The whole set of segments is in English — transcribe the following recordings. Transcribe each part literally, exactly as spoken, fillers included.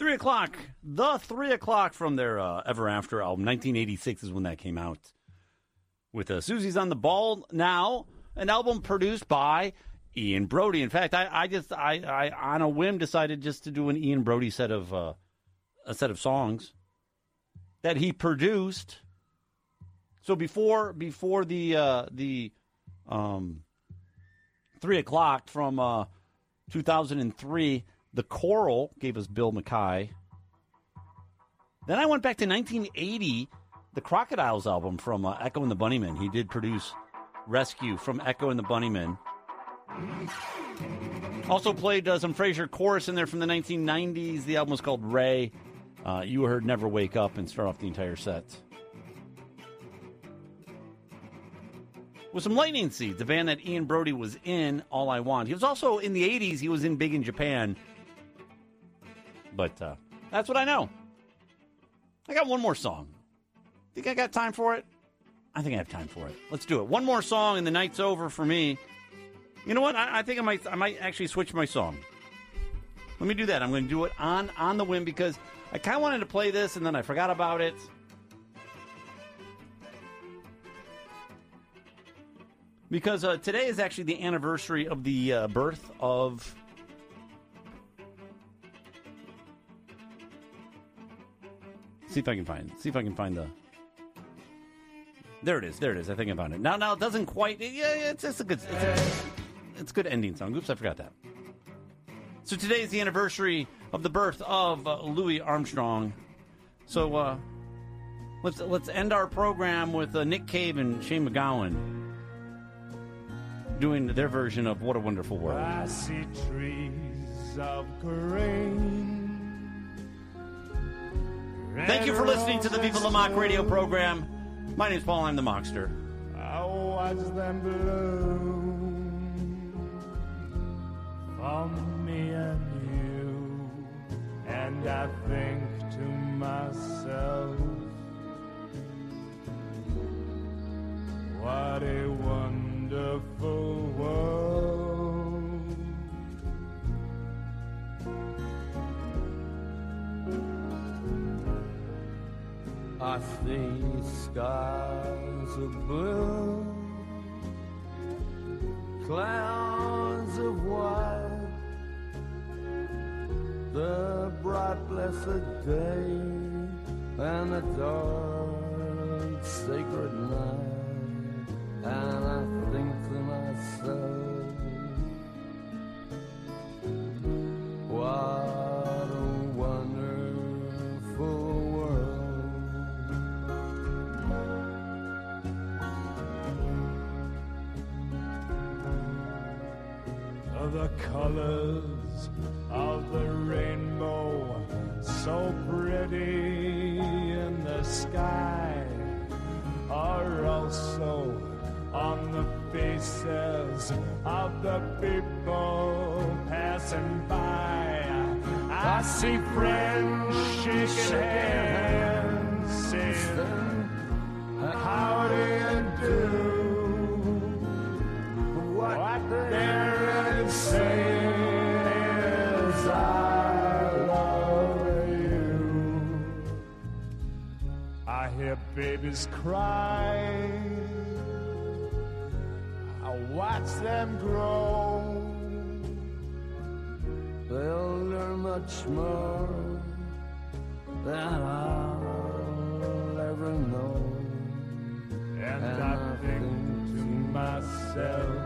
three o'clock. The three o'clock from their uh, Ever After album. nineteen eighty-six is when that came out. With uh, Susie's on the Ball Now, an album produced by Ian Brody. In fact, I, I just, I, I, on a whim, decided just to do an Ian Brody set of, uh, a set of songs that he produced. So before, before the, uh, the, um, three o'clock from uh, two thousand three, The Coral gave us Bill Mackay. Then I went back to nineteen eighty, the Crocodiles album from uh, Echo and the Bunnymen. He did produce Rescue from Echo and the Bunnymen. Also played uh, some Frasier chorus in there from the nineteen nineties. The album was called Ray. Uh, you heard Never Wake Up and start off the entire set with some Lightning Seeds, the band that Ian Brody was in, All I Want. He was also, in the eighties, he was in Big in Japan. But uh, that's what I know. I got one more song. Think I got time for it? I think I have time for it. Let's do it. One more song and the night's over for me. You know what? I, I think I might I might actually switch my song. Let me do that. I'm going to do it on, on the whim because I kind of wanted to play this and then I forgot about it. Because uh, today is actually the anniversary of the uh, birth of see if I can find see if I can find the there it is there it is I think I found it now now it doesn't quite yeah it's it's a good it's a, it's a good ending song. Oops, I forgot that. So today is the anniversary of the birth of uh, Louis Armstrong. So uh, let's let's end our program with uh, Nick Cave and Shane MacGowan doing their version of What a Wonderful World. I see trees of green. Thank you for listening to the Viva La Mock radio program. My name's Paul, I'm the Mockster. I watch them bloom for me and you, and I think to myself, what a wonderful world. I see skies of blue, clouds of white, the bright blessed day and the dark sacred night, and I think to myself, what a wonderful world. The colors of the rainbow, so pretty in the sky, are also on the faces of the people passing by. I see friends shaking hands, saying, how do you do? What they're saying is, I love you. I hear babies cry, I watch them grow. They'll learn much more than I'll ever know. And, and I think to myself,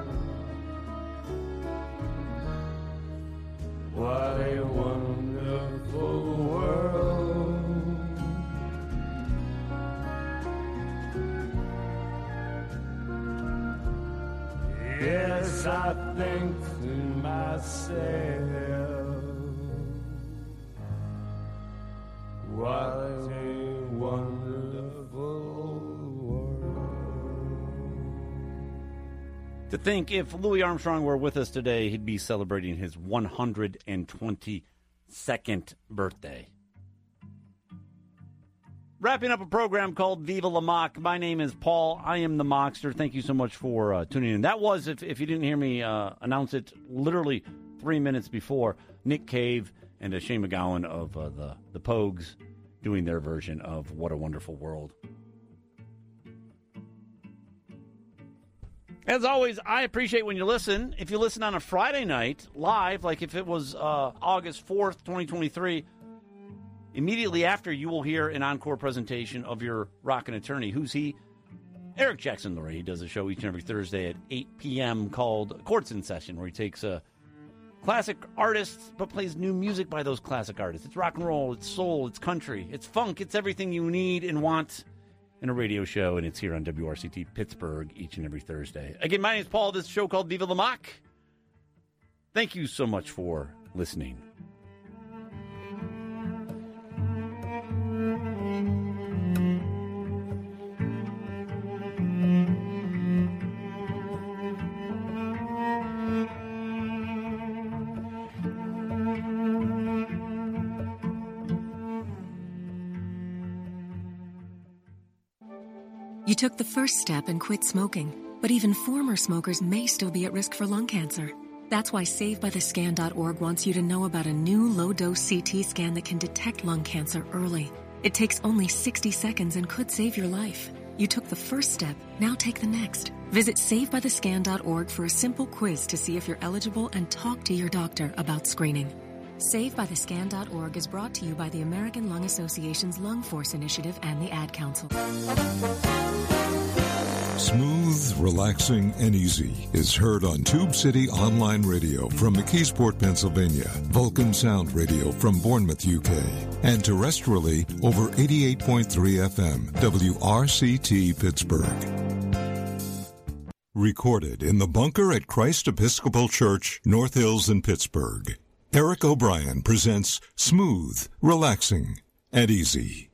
what a wonderful world. Yes, I think to myself, what a wonderful world. To think if Louis Armstrong were with us today, he'd be celebrating his one hundred twenty-second birthday. Wrapping up a program called Viva La Mock. My name is Paul. I am the Mockster. Thank you so much for uh, tuning in. That was, if, if you didn't hear me uh, announce it, literally three minutes before, Nick Cave and uh, Shane MacGowan of uh, the, the Pogues doing their version of What a Wonderful World. As always, I appreciate when you listen. If you listen on a Friday night, live, like if it was uh, August fourth, twenty twenty-three, immediately after you will hear an encore presentation of your rockin' attorney. Who's he? Eric Jackson Lurie. He does a show each and every Thursday at eight p.m. called Courts in Session, where he takes uh, classic artists but plays new music by those classic artists. It's rock and roll, it's soul, it's country, it's funk, it's everything you need and want in a radio show, and it's here on W R C T Pittsburgh each and every Thursday. Again, my name is Paul. This is a show called Viva la Mock. Thank you so much for listening. You took the first step and quit smoking, but even former smokers may still be at risk for lung cancer. That's why Save By The Scan dot org wants you to know about a new low-dose C T scan that can detect lung cancer early. It takes only sixty seconds and could save your life. You took the first step, now take the next. Visit Save By The Scan dot org for a simple quiz to see if you're eligible and talk to your doctor about screening. Save By The Scan dot org is brought to you by the American Lung Association's Lung Force Initiative and the Ad Council. Smooth, relaxing, and easy is heard on Tube City Online Radio from McKeesport, Pennsylvania, Vulcan Sound Radio from Bournemouth, U K, and terrestrially over eighty-eight point three F M, W R C T Pittsburgh. Recorded in the bunker at Christ Episcopal Church, North Hills in Pittsburgh. Eric O'Brien presents Smooth, Relaxing, and Easy.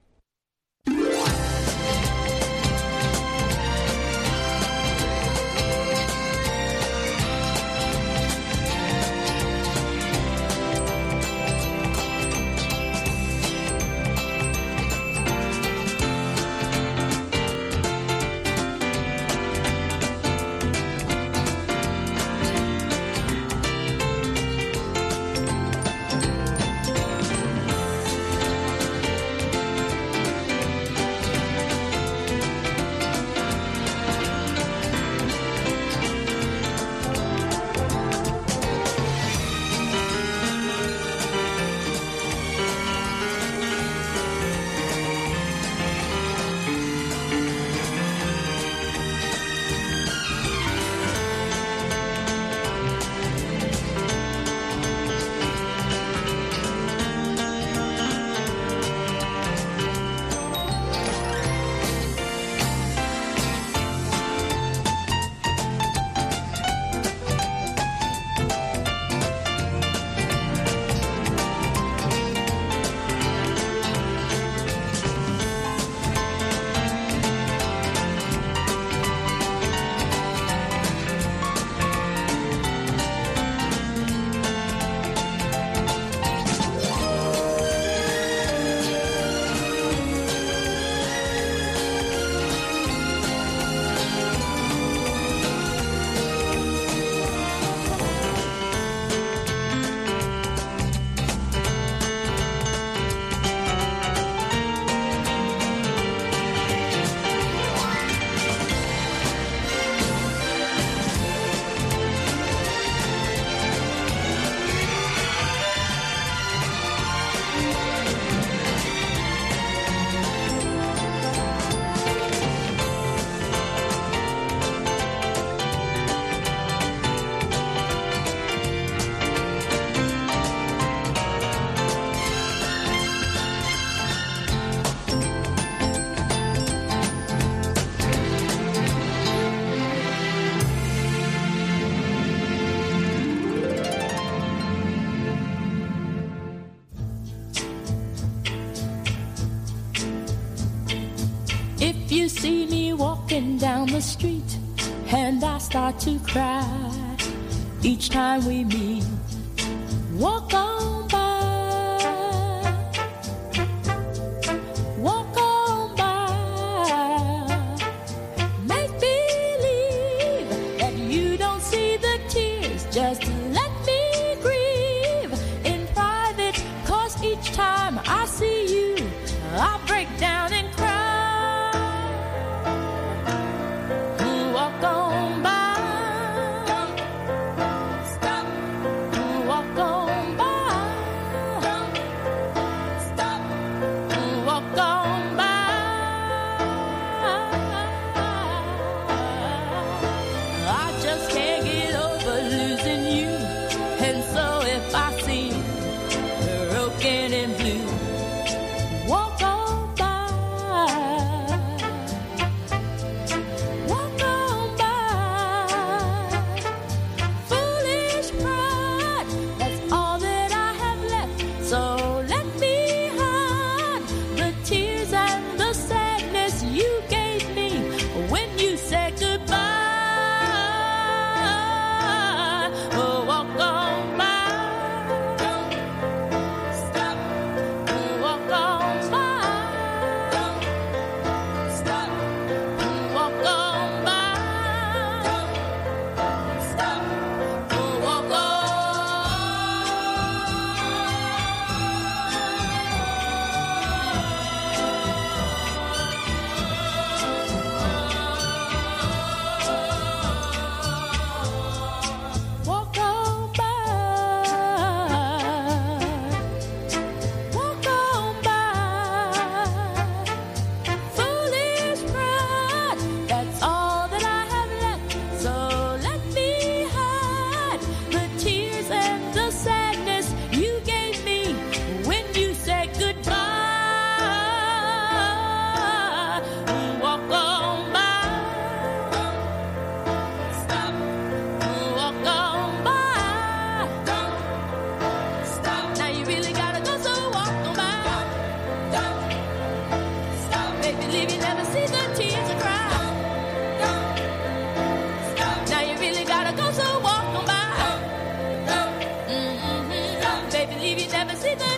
If you see me walking down the street and I start to cry each time we meet, walk on by, walk on by. Make believe that you don't see the tears, just let me grieve in private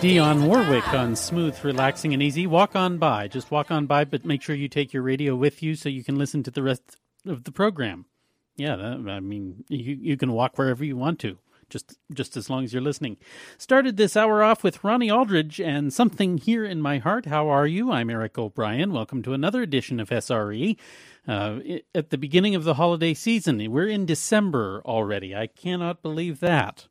Dionne Warwick on Smooth, Relaxing, and Easy. Walk on by. Just walk on by, but make sure you take your radio with you so you can listen to the rest of the program. Yeah, that, I mean, you, you can walk wherever you want to, just just as long as you're listening. Started this hour off with Ronnie Aldridge and Something Here in My Heart. How are you? I'm Eric O'Brien. Welcome to another edition of S R E. Uh, at the beginning of the holiday season, we're in December already. I cannot believe that.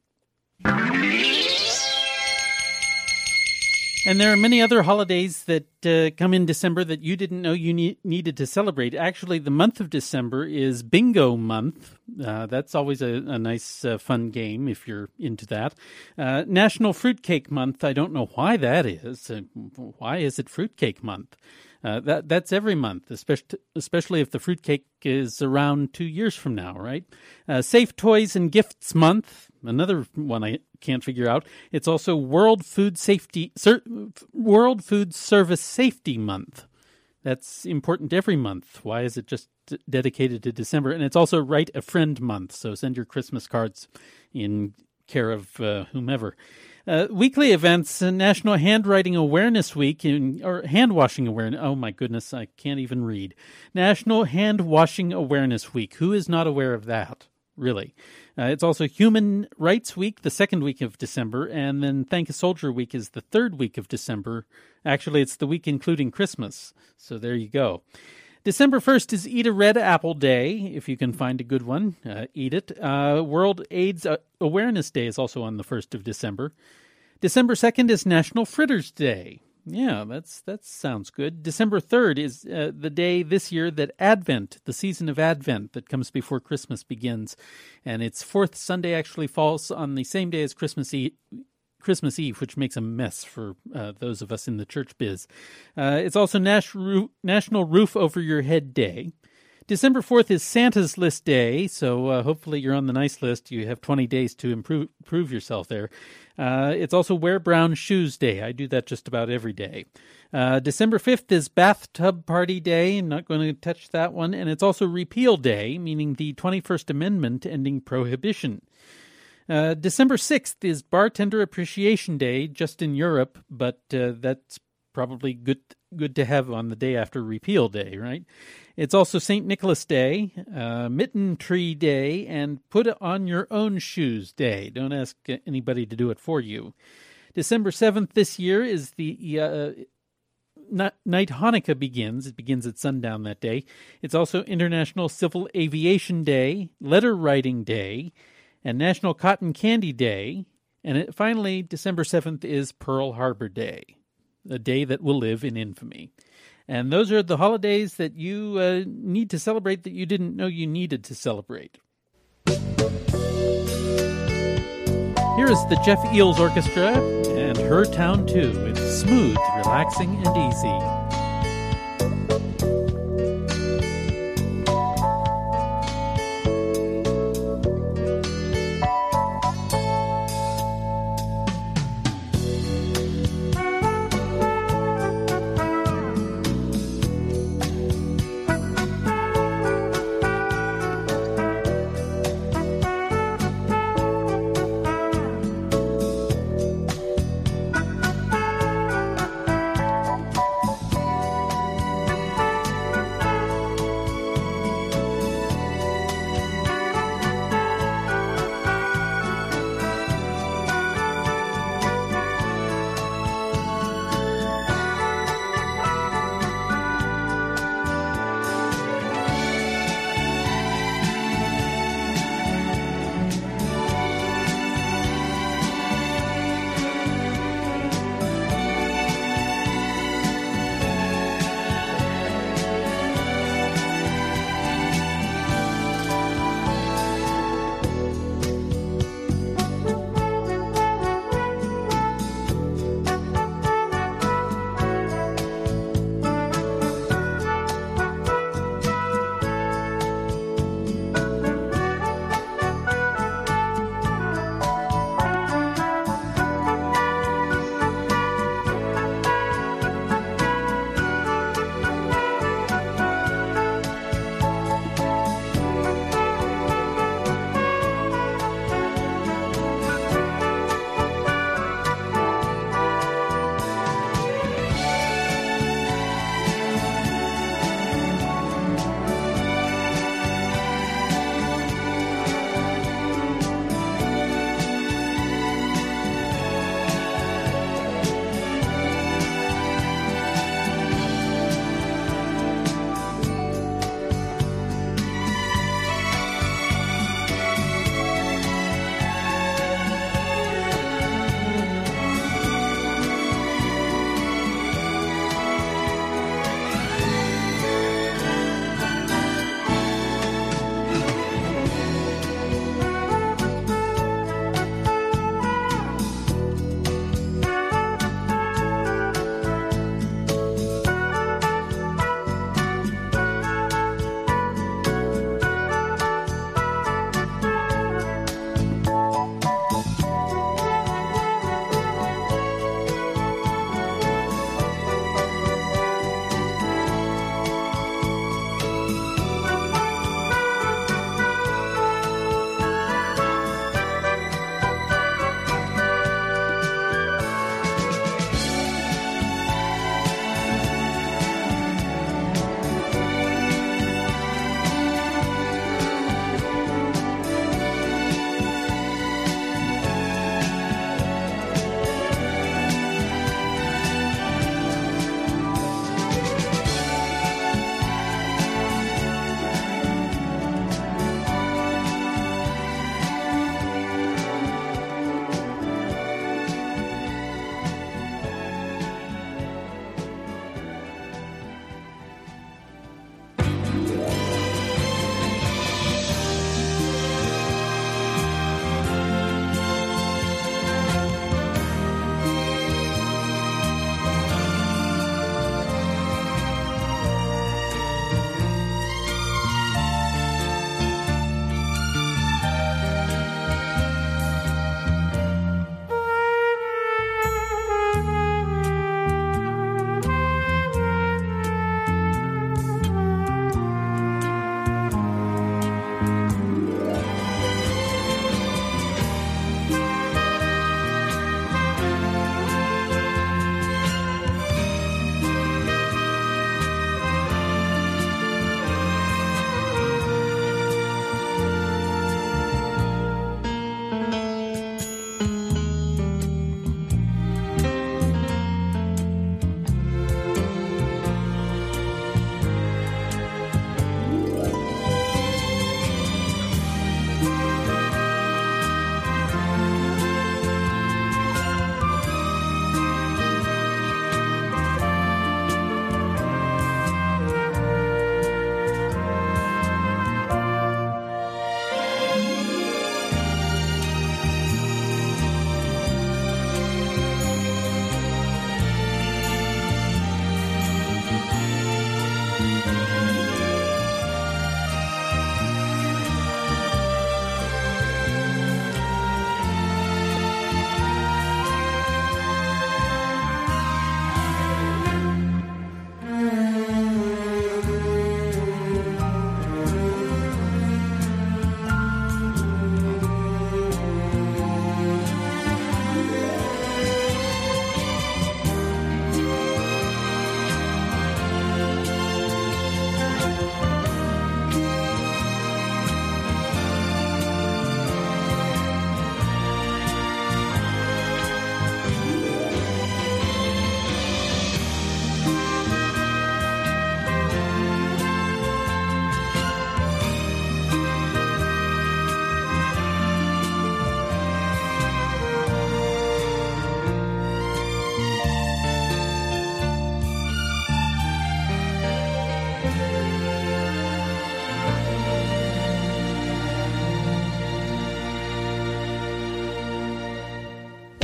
And there are many other holidays that uh, come in December that you didn't know you ne- needed to celebrate. Actually, the month of December is Bingo Month. Uh, that's always a, a nice, uh, fun game if you're into that. Uh, National Fruitcake Month. I don't know why that is. Uh, why is it Fruitcake Month? Uh, that that's every month, especially especially if the fruitcake is around two years from now, right? Uh, Safe Toys and Gifts Month, another one I can't figure out. It's also World Food Safety Ser- World Food Service Safety Month. That's important every month. Why is it just d- dedicated to December? And it's also Write a Friend Month, so send your Christmas cards in care of uh, whomever. Uh, weekly events, uh, National Handwriting Awareness Week, in, or Hand Washing Awareness. Oh, my goodness, I can't even read. National Hand Washing Awareness Week. Who is not aware of that, really? Uh, it's also Human Rights Week, the second week of December, and then Thank a Soldier Week is the third week of December. Actually, it's the week including Christmas, so there you go. December first is Eat a Red Apple Day, if you can find a good one. Uh, eat it. Uh, World AIDS Awareness Day is also on the first of December. December second is National Fritters Day. Yeah, that's that sounds good. December third is uh, the day this year that Advent, the season of Advent that comes before Christmas begins. And its fourth Sunday actually falls on the same day as Christmas Eve. Christmas Eve, which makes a mess for uh, those of us in the church biz. Uh, it's also Nas- Ru- National Roof Over Your Head Day. December fourth is Santa's List Day, so uh, hopefully you're on the nice list. You have twenty days to improve, improve yourself there. Uh, it's also Wear Brown Shoes Day. I do that just about every day. Uh, December fifth is Bathtub Party Day. I'm not going to touch that one. And it's also Repeal Day, meaning the twenty-first Amendment ending prohibition. Uh, December sixth is Bartender Appreciation Day, just in Europe, but uh, that's probably good good to have on the day after Repeal Day, right? It's also Saint Nicholas Day, uh, Mitten Tree Day, and Put On Your Own Shoes Day. Don't ask anybody to do it for you. December seventh this year is the uh, night Hanukkah begins. It begins at sundown that day. It's also International Civil Aviation Day, Letter Writing Day, and National Cotton Candy Day. And it, finally, December seventh is Pearl Harbor Day, a day that will live in infamy. And those are the holidays that you uh, need to celebrate that you didn't know you needed to celebrate. Here is the Jeff Eels Orchestra and Her Town Too. It's smooth, relaxing, and easy.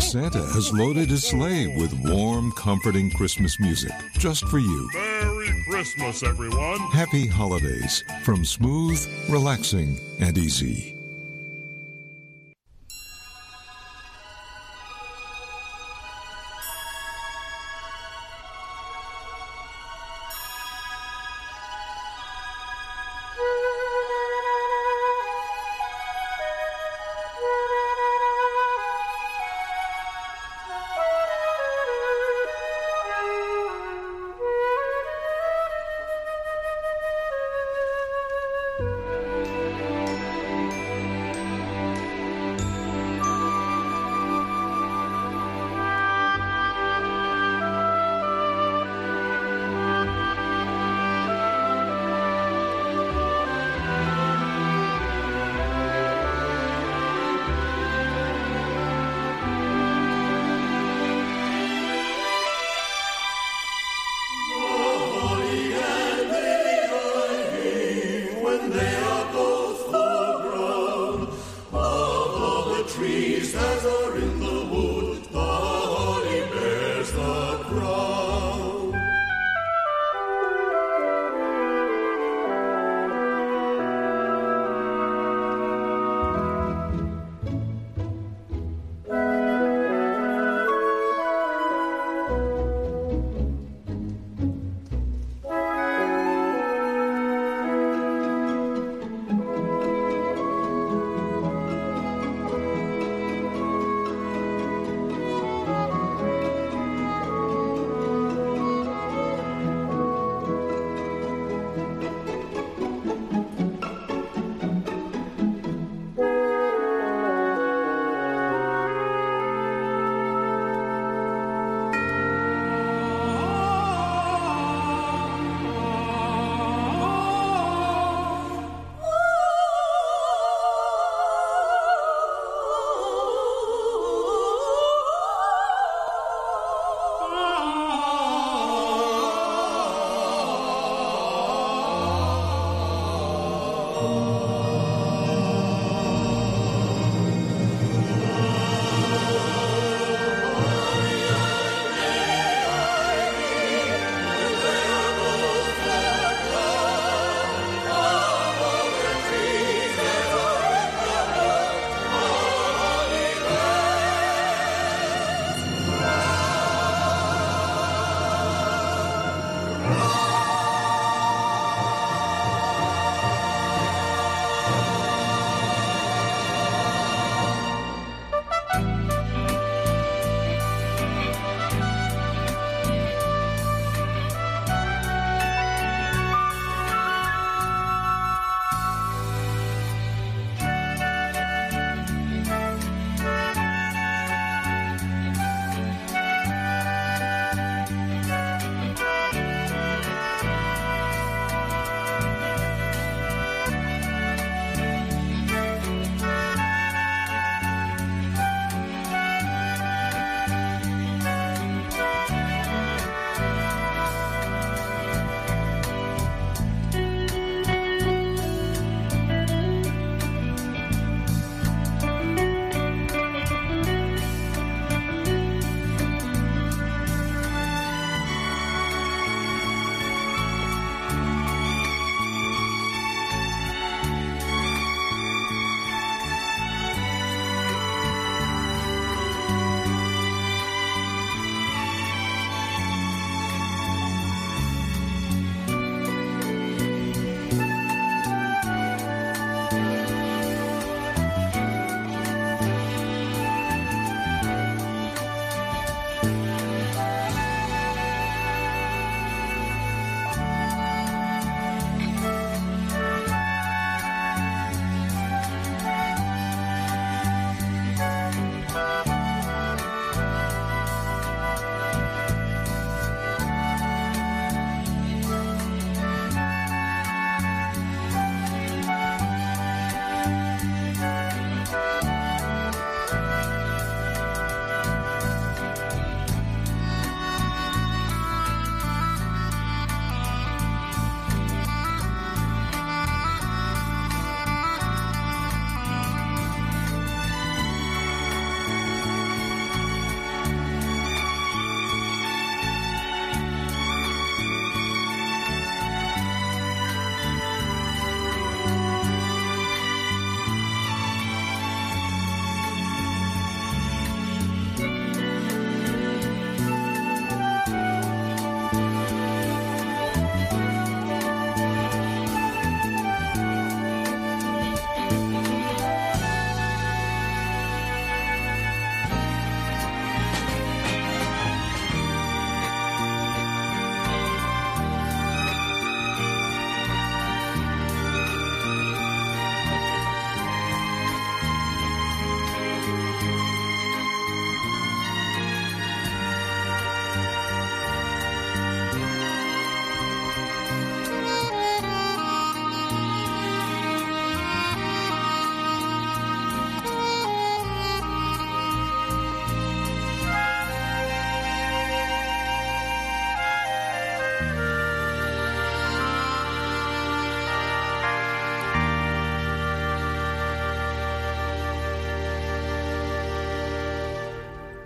Santa has loaded his sleigh with warm, comforting Christmas music just for you. Merry Christmas, everyone. Happy holidays from Smooth, Relaxing, and Easy.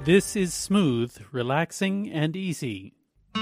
This is smooth, relaxing, and easy.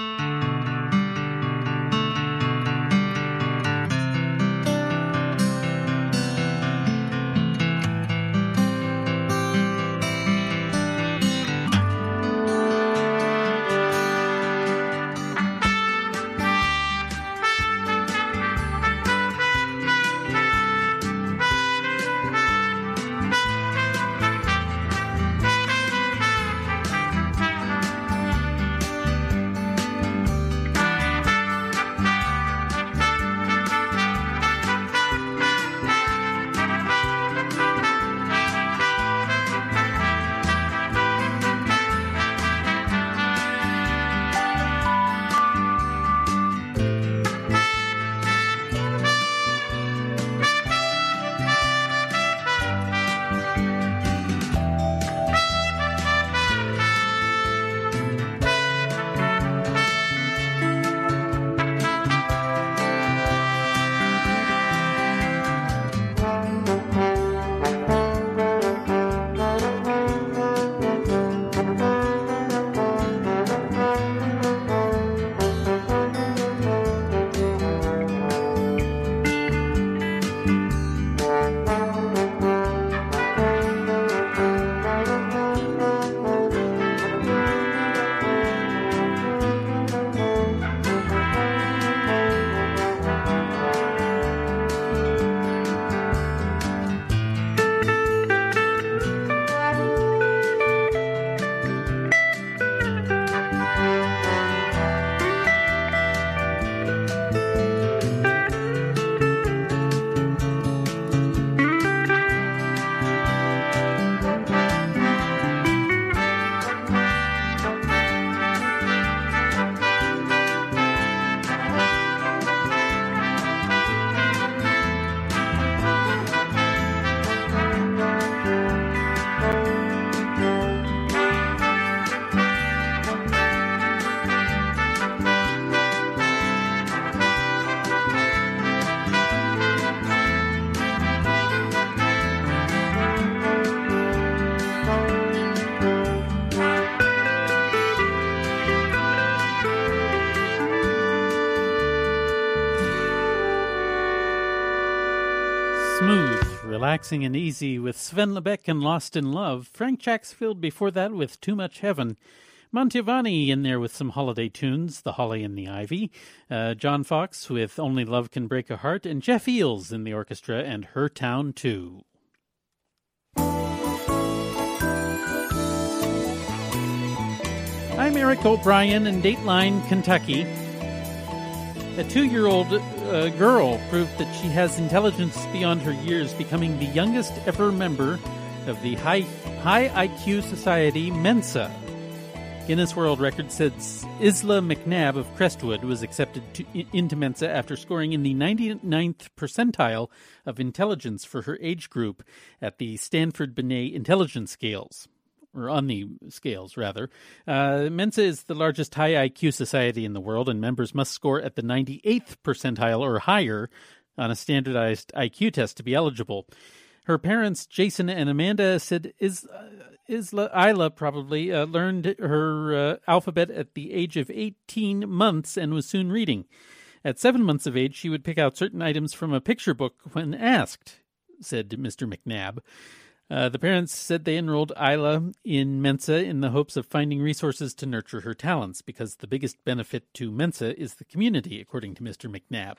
Smooth, relaxing, and easy with Sven Lebeck and Lost in Love. Frank Chacksfield before that with Too Much Heaven. Mantovani in there with some holiday tunes, The Holly and the Ivy. Uh, John Fox with Only Love Can Break a Heart. And Jeff Eels in the orchestra and Her Town Too. I'm Eric O'Brien in Dateline, Kentucky. A two-year-old uh, girl proved that she has intelligence beyond her years, becoming the youngest ever member of the high, high I Q society Mensa. Guinness World Record says Isla McNabb of Crestwood was accepted to, into Mensa after scoring in the ninety-ninth percentile of intelligence for her age group at the Stanford Binet Intelligence Scales. Or on the scales, rather. Uh, Mensa is the largest high I Q society in the world, and members must score at the ninety-eighth percentile or higher on a standardized I Q test to be eligible. Her parents, Jason and Amanda, said Is, uh, Isla, Isla probably uh, learned her uh, alphabet at the age of eighteen months and was soon reading. At seven months of age, she would pick out certain items from a picture book when asked, said Mister McNabb. Uh, the parents said they enrolled Isla in Mensa in the hopes of finding resources to nurture her talents, because the biggest benefit to Mensa is the community, according to Mister McNabb.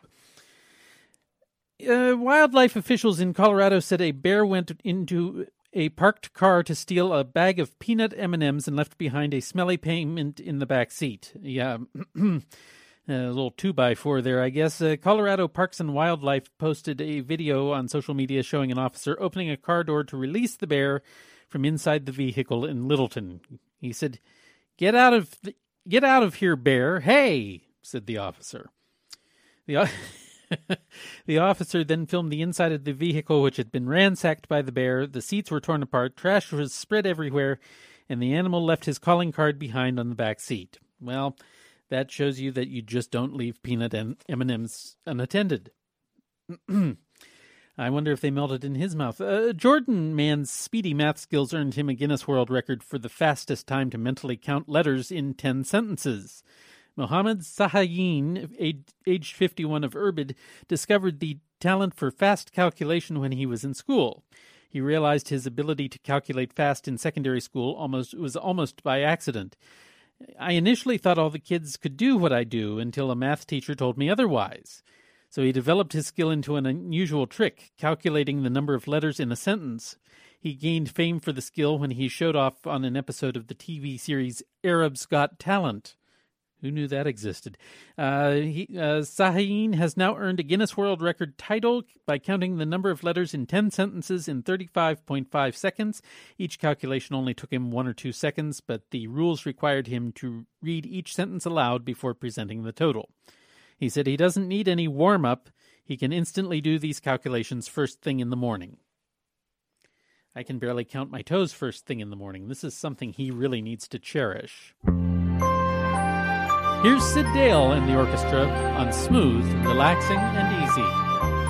Uh, wildlife officials in Colorado said a bear went into a parked car to steal a bag of peanut M and M's and left behind a smelly payment in the back seat. Yeah, a little two by four there, I guess. Uh, Colorado Parks and Wildlife posted a video on social media showing an officer opening a car door to release the bear from inside the vehicle in Littleton. He said, "Get out of the, get out of here, bear! Hey!" said the officer. The The officer then filmed the inside of the vehicle, which had been ransacked by the bear. The seats were torn apart, trash was spread everywhere, and the animal left his calling card behind on the back seat. Well, that shows you that you just don't leave peanut and M and M's unattended. I wonder if they melted in his mouth. Uh, Jordan Mann's speedy math skills earned him a Guinness World Record for the fastest time to mentally count letters in ten sentences. Mohammed Sahayin, aged fifty-one, of Irbid, discovered the talent for fast calculation when he was in school. He realized his ability to calculate fast in secondary school almost was almost by accident. I initially thought all the kids could do what I do until a math teacher told me otherwise. So he developed his skill into an unusual trick, calculating the number of letters in a sentence. He gained fame for the skill when he showed off on an episode of the T V series Arab's Got Talent. Who knew that existed? Uh, he, uh, Sahayin has now earned a Guinness World Record title by counting the number of letters in ten sentences in thirty-five point five seconds. Each calculation only took him one or two seconds, but the rules required him to read each sentence aloud before presenting the total. He said he doesn't need any warm-up. He can instantly do these calculations first thing in the morning. I can barely count my toes first thing in the morning. This is something he really needs to cherish. Here's Sid Dale and the orchestra on Smooth, Relaxing, and Easy.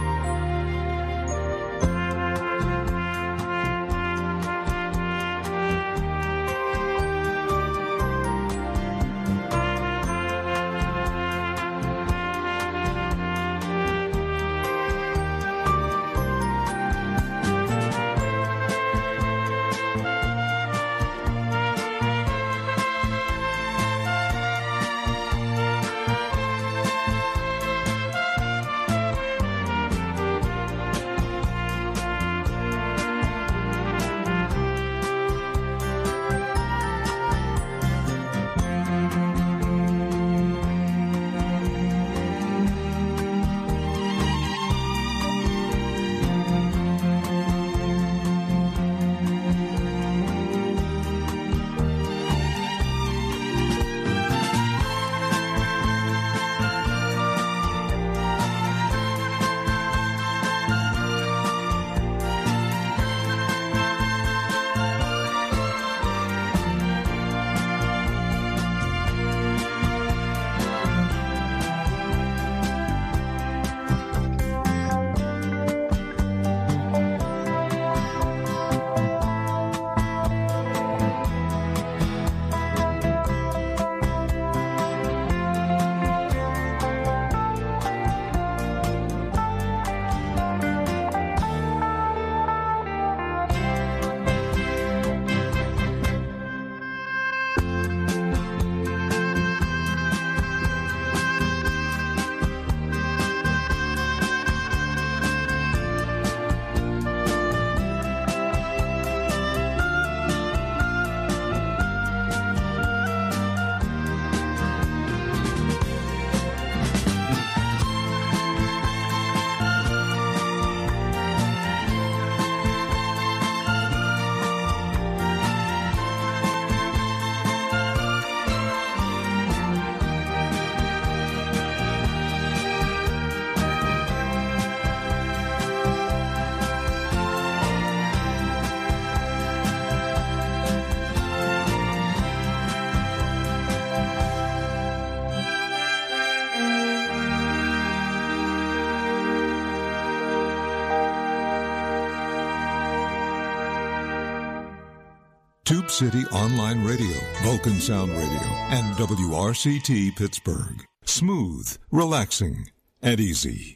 Tube City Online Radio, Vulcan Sound Radio, and W R C T Pittsburgh. Smooth, relaxing, and easy.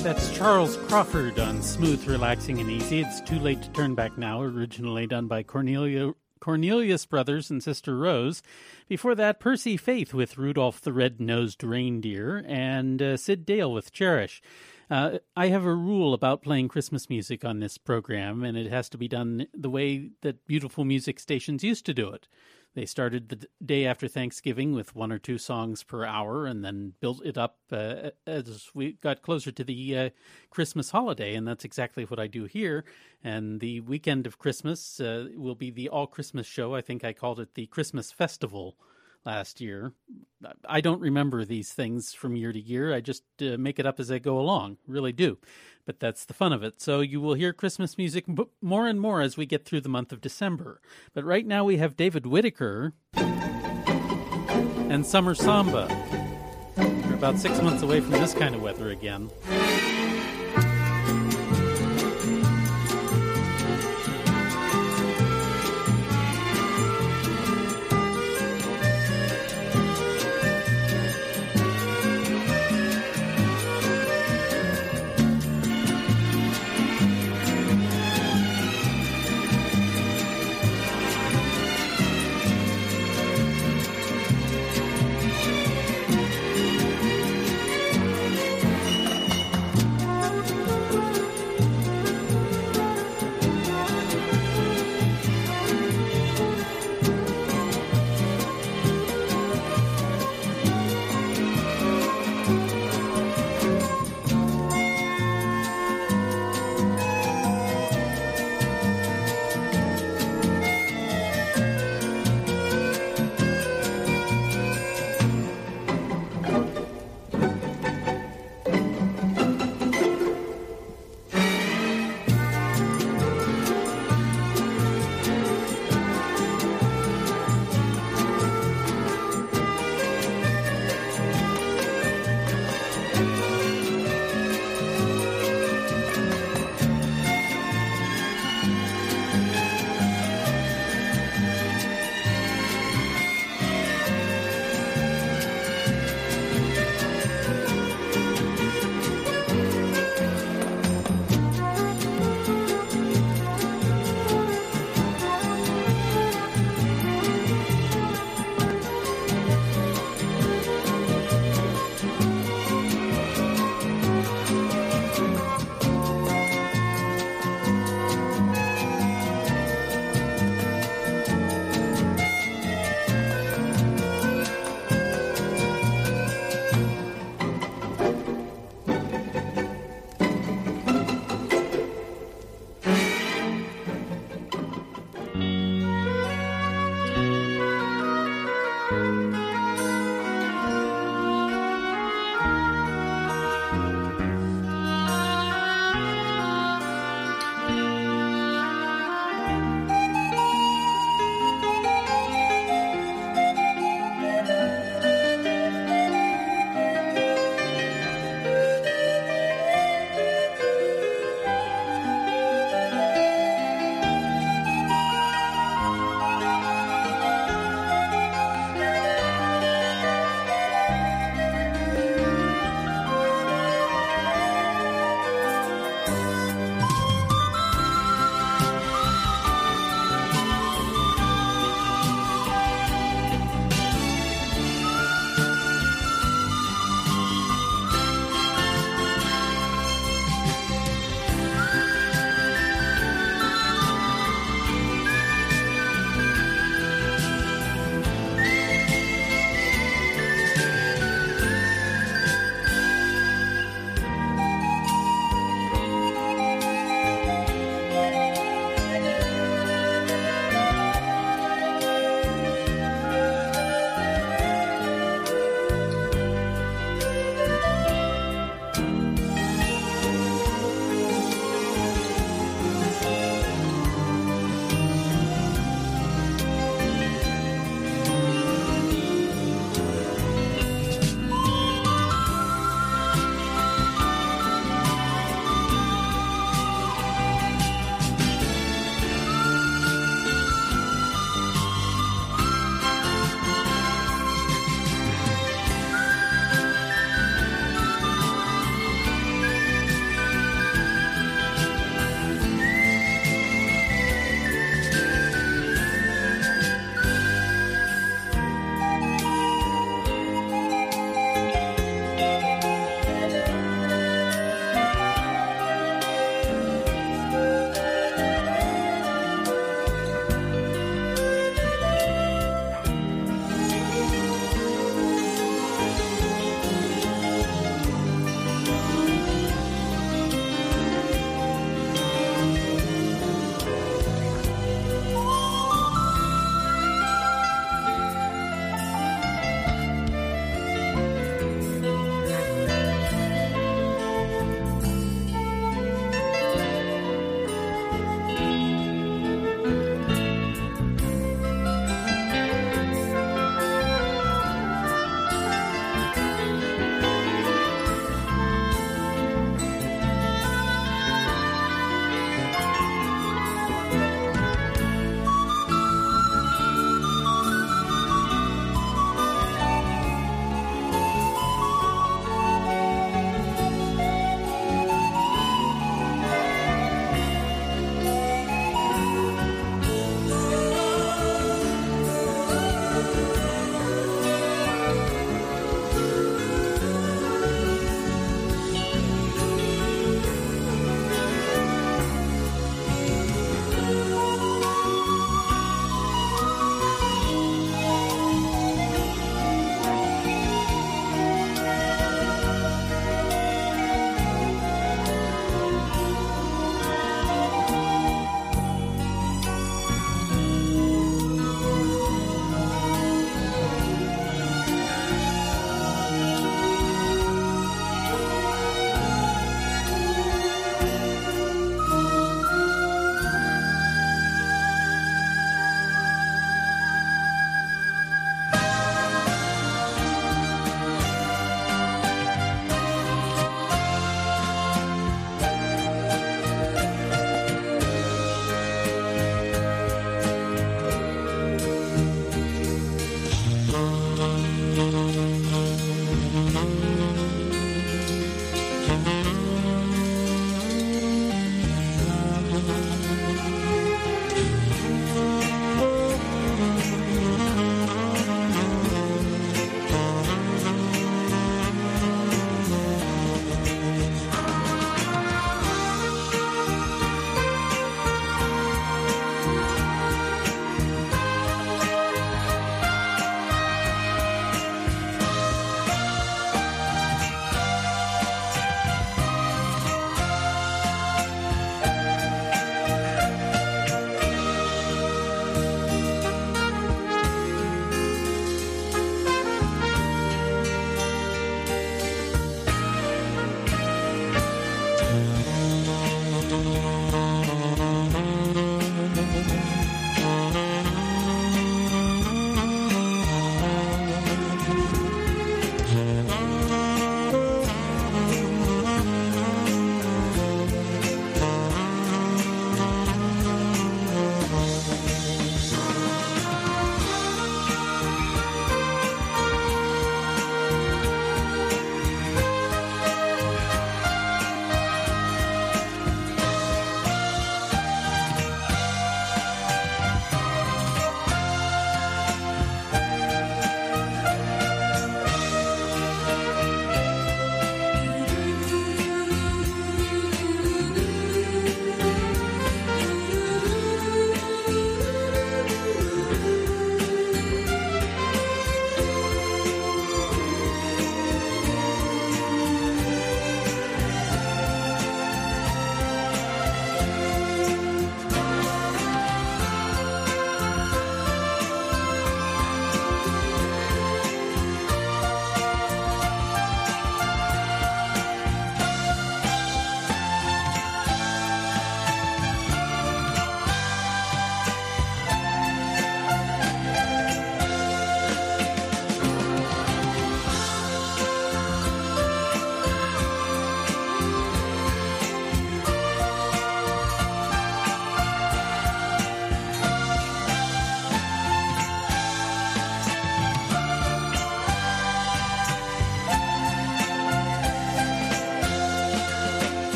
That's Charles Crawford on Smooth, Relaxing, and Easy. It's Too Late to Turn Back Now, originally done by Cornelia, Cornelius Brothers and Sister Rose. Before that, Percy Faith with Rudolph the Red-Nosed Reindeer, and uh, Sid Dale with Cherish. Uh, I have a rule about playing Christmas music on this program, and it has to be done the way that beautiful music stations used to do it. They started the day after Thanksgiving with one or two songs per hour and then built it up uh, as we got closer to the uh, Christmas holiday, and that's exactly what I do here. And the weekend of Christmas uh, will be the all-Christmas show. I think I called it the Christmas Festival last year. I don't remember these things from year to year. I just uh, make it up as I go along, really do. But that's the fun of it. So you will hear Christmas music more and more as we get through the month of December. But right now we have David Whittaker and Summer Samba. We're about six months away from this kind of weather again.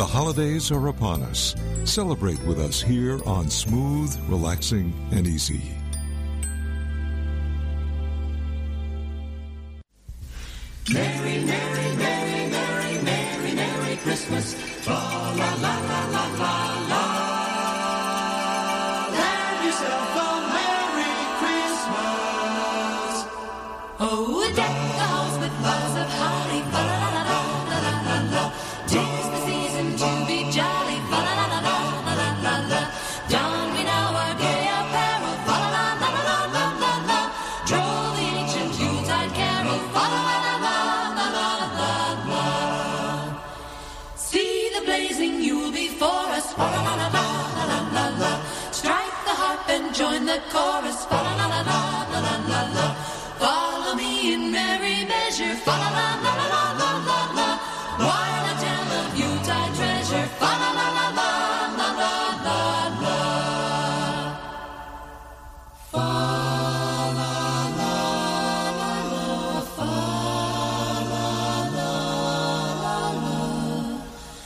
The holidays are upon us. Celebrate with us here on Smooth, Relaxing, and Easy. Merry, merry, merry, merry, merry, merry Christmas. La la la la la la la. Have yourself a Merry Christmas. Oh, deck the halls with boughs of holly, fa la la la la la la la. 'Tis the season to be jolly, fa la la la la la la la. Don we now our gay apparel, fa la la la la la la la. Droll the ancient Yuletide carol, fa la la la la la la la. See the blazing Yule before us, fa la la la la la la la. Strike the harp and join the chorus, fa la la la la la la la. Follow me in merry measure, fa la la la la la la la. While I tell of Yuletide treasure, fa la la la la la la la la. Fa la la la la, fa la la la la.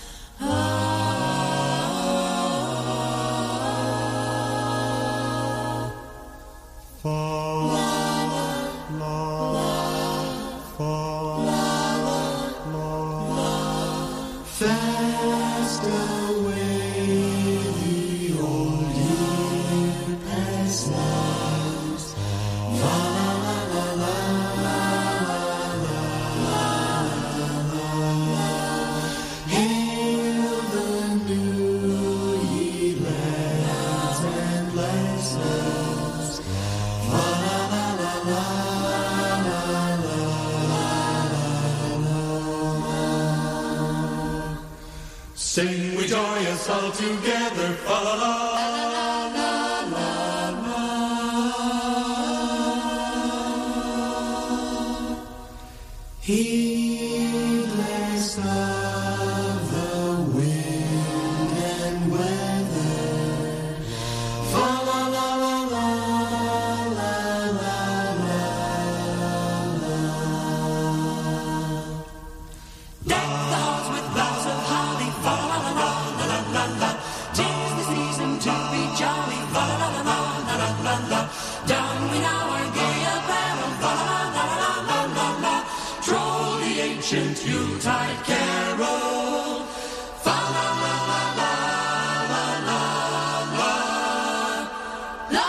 Fast away the old year past lives. La la la la la la la la. Hail the new ye lads and lasses. La la la la la la la la. Sing we joyous all together, fa la la la la la. Heedless of the wind and weather, fa la la la la la la la. Deck the halls with boughs of holly, fa la la la la la la. 'Tis the season to be jolly, fa la la la la la la. Don we now our gay apparel, fa la la la la la la. Troll the ancient Yuletide carol, fa la la la la la la la. La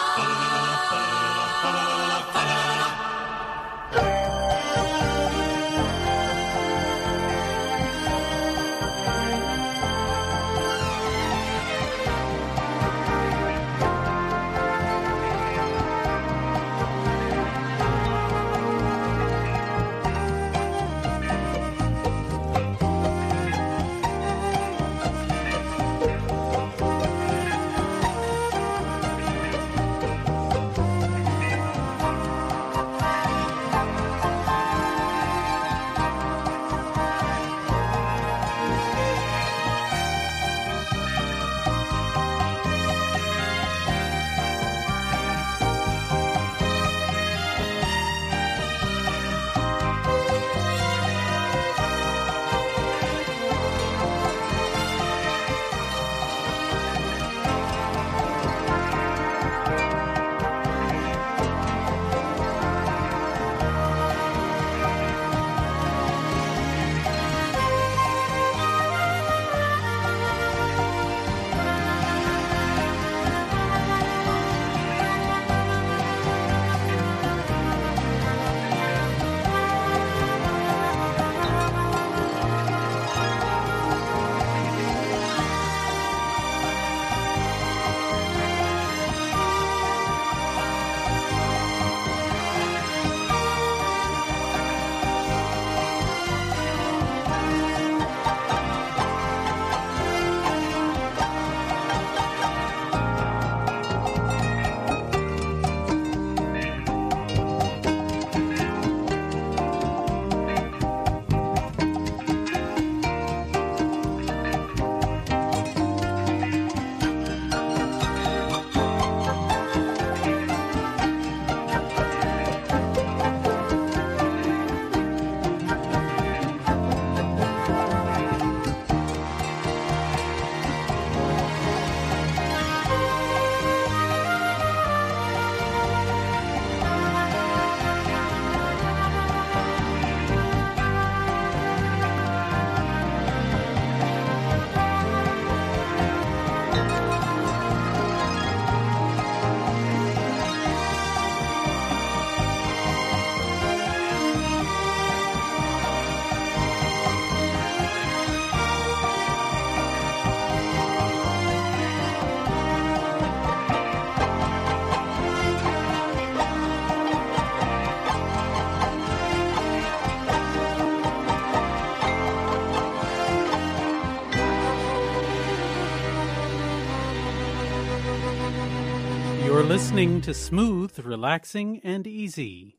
You're listening to Smooth, Relaxing, and Easy.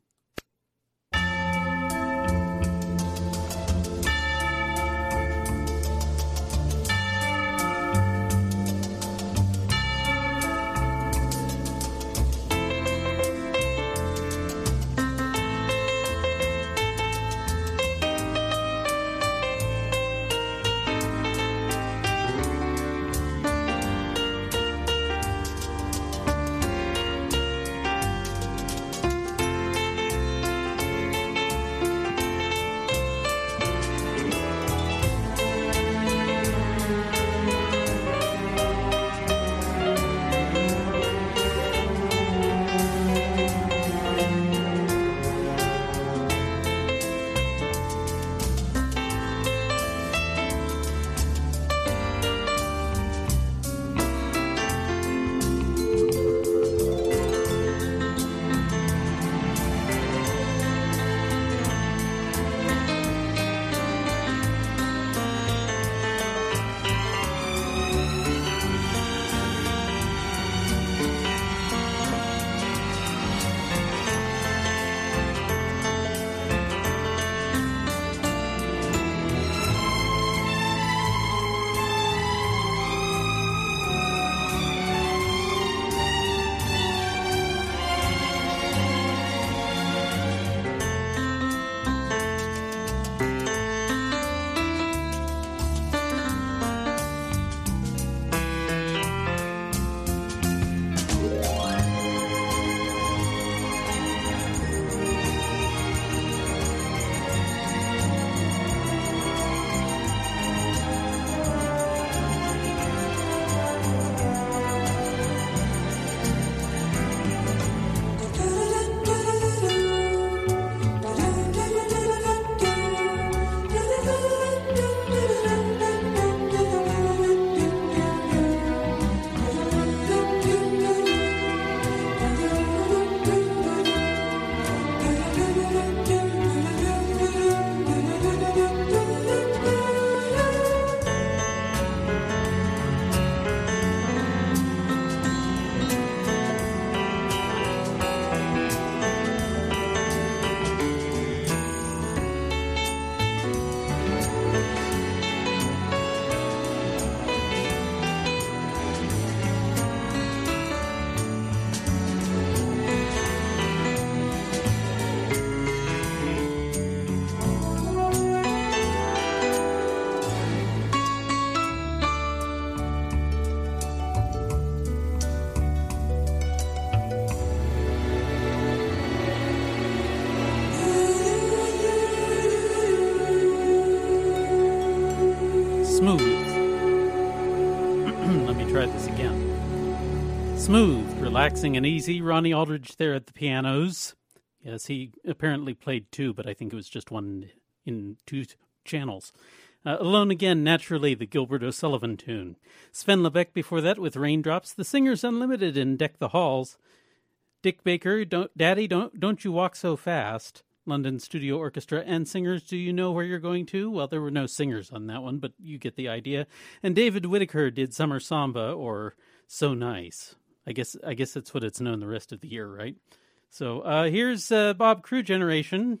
Smooth, relaxing, and easy. Ronnie Aldridge there at the pianos. Yes, he apparently played two, but I think it was just one in two channels. Uh, Alone Again, naturally, the Gilbert O'Sullivan tune. Sven Lebeck before that with Raindrops. The Singers Unlimited in Deck the Halls. Dick Baker, don't, Daddy, don't, don't You Walk So Fast. London Studio Orchestra and Singers, Do You Know Where You're Going To? Well, there were no singers on that one, but you get the idea. And David Whittaker did Summer Samba, or So Nice. I guess I guess that's what it's known the rest of the year, right? So uh, here's uh, Bob Crew Generation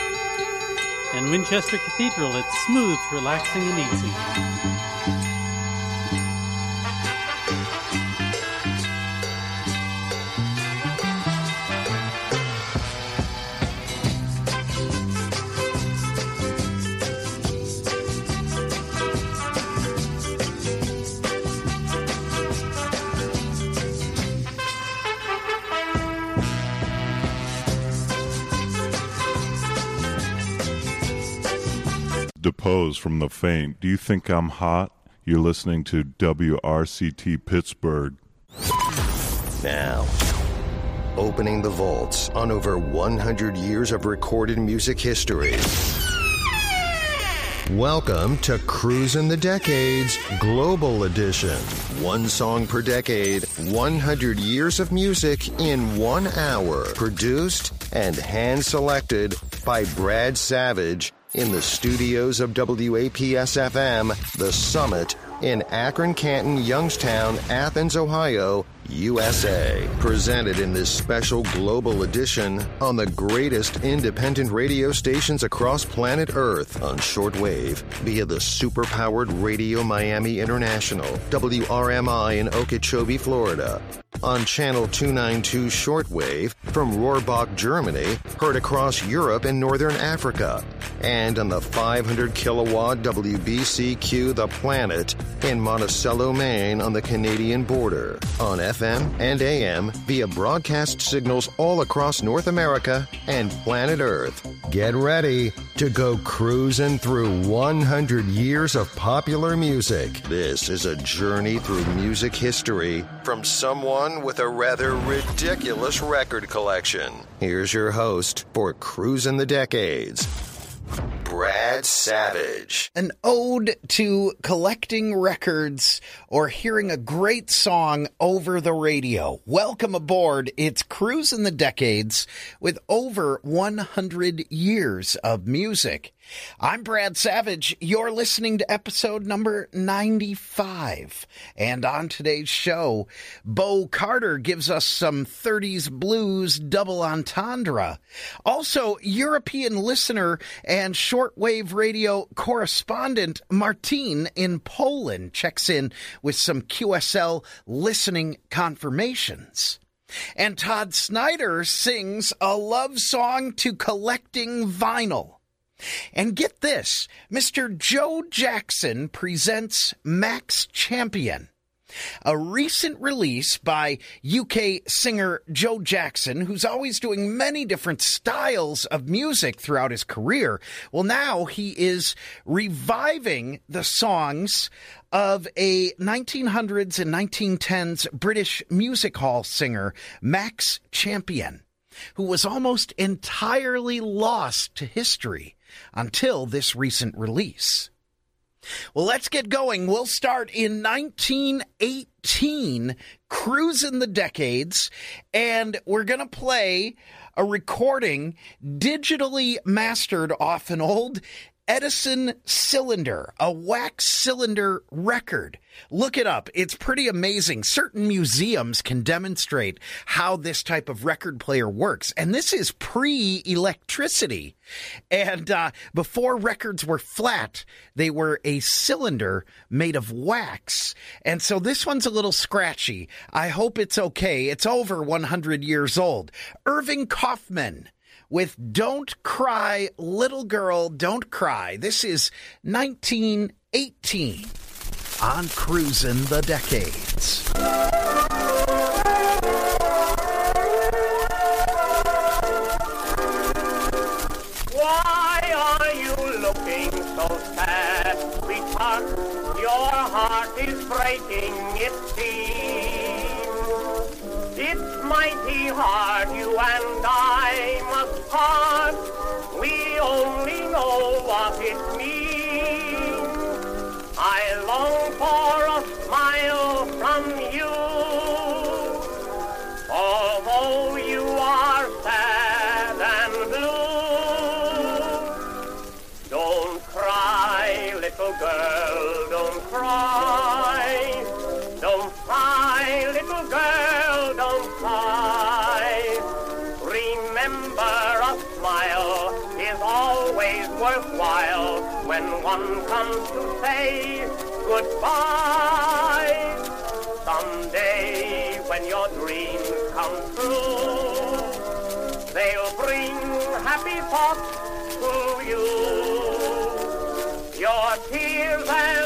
and Winchester Cathedral. It's smooth, relaxing, and easy. Depose from the faint. Do you think I'm hot? You're listening to W R C T Pittsburgh. Now, opening the vaults on over one hundred years of recorded music history. Welcome to Cruisin' the Decades Global Edition. One song per decade, one hundred years of music in one hour. Produced and hand-selected by Brad Savage in the studios of W A P S F M, The Summit, in Akron, Canton, Youngstown, Athens, Ohio, U S A. Presented in this special global edition on the greatest independent radio stations across planet Earth on shortwave via the super-powered Radio Miami International, W R M I in Okeechobee, Florida. On Channel two ninety-two shortwave from Rohrbach, Germany, heard across Europe and Northern Africa. And on the five hundred kilowatt W B C Q The Planet in Monticello, Maine on the Canadian border. On F M and A M via broadcast signals all across North America and planet Earth. Get ready to go cruising through one hundred years of popular music. This is a journey through music history from someone with a rather ridiculous record collection. Here's your host for Cruising the Decades, Brad Savage. An ode to collecting records or hearing a great song over the radio. Welcome aboard. It's Cruising the Decades with over one hundred years of music. I'm Brad Savage. You're listening to episode number ninety-five. And on today's show, Bo Carter gives us some thirties blues double entendre. Also, European listener and shortwave radio correspondent Martin in Poland checks in with some Q S L listening confirmations. And Todd Snyder sings a love song to collecting vinyl. And get this, Mister Joe Jackson presents Max Champion, a recent release by U K singer Joe Jackson, who's always doing many different styles of music throughout his career. Well, now he is reviving the songs of a nineteen hundreds and nineteen tens British music hall singer, Max Champion, who was almost entirely lost to history until this recent release. Well, let's get going. We'll start in nineteen eighteen, cruising the decades, and we're going to play a recording digitally mastered off an old Edison cylinder, a wax cylinder record. Look it up. It's pretty amazing. Certain museums can demonstrate how this type of record player works. And this is pre-electricity. And uh, before records were flat, they were a cylinder made of wax. And so this one's a little scratchy. I hope it's okay. It's over one hundred years old. Irving Kaufman with Don't Cry, Little Girl, Don't Cry. This is nineteen eighteen on Cruising the Decades. Why are you looking so sad, sweetheart? Your heart is breaking, it seems. It's mighty hard, you and I must part. We only know what it means. I long for a smile from you, although you are sad and blue. Don't cry, little girl, don't cry. Don't cry, little girl, don't cry. Remember, a smile is always worthwhile when one comes to say goodbye. Someday, when your dreams come true, they'll bring happy thoughts to you. Your tears and